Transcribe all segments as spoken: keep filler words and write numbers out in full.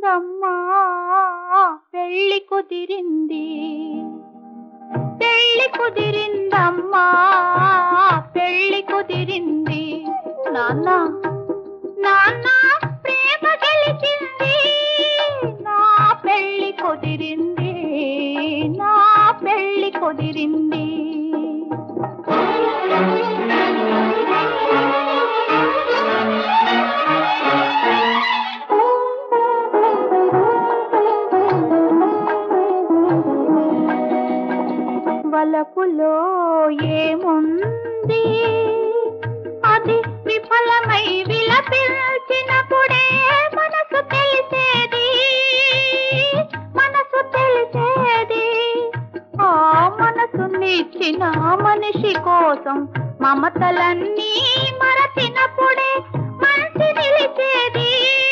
కుదిరిందమ్మా పెళ్ళి కుదిరింది పెళ్ళి కుదిరిందమ్మా పెళ్ళి కుదిరింది నాన్న నాన్న ప్రేమ గెలిచింది నా పెళ్ళి కుదిరింది నా పెళ్ళి కుదిరింది వలపులో ఏముంది అది విఫలమై విలపించినప్పుడే మనసు తెలిసేది మనసు తెలిసేది ఆ మనసు నిచ్చిన మనిషి కోసం మమతలన్నీ మరచినప్పుడే మంచి నిలిచేది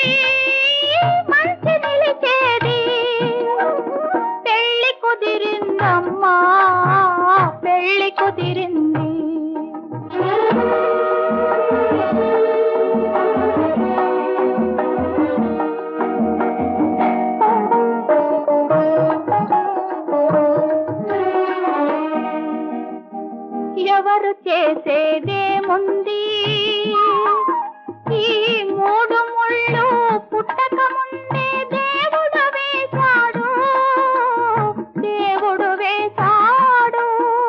మంచి నిలిచేది పెళ్ళి కుదిరిందమ్మా పెళ్ళి కుదిరింది ఎవరు చేసేదేముంది ఈ మూడు ముళ్ళు పుట్టక ముందే దేవుడు వేశాడు దేవుడు వేశాడు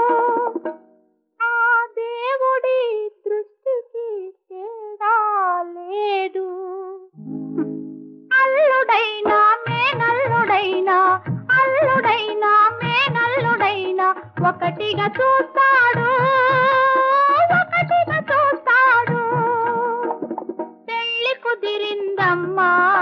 ఆ దేవుడి దృష్టికి తేడా లేదు అల్లుడైనా మేనల్లుడైనా అల్లుడైనా మేనల్లుడైనా ఒకటిగా చూస్తాడు ఒకటిగా చూస్తాడు పెళ్ళి కుదిరిందమ్మా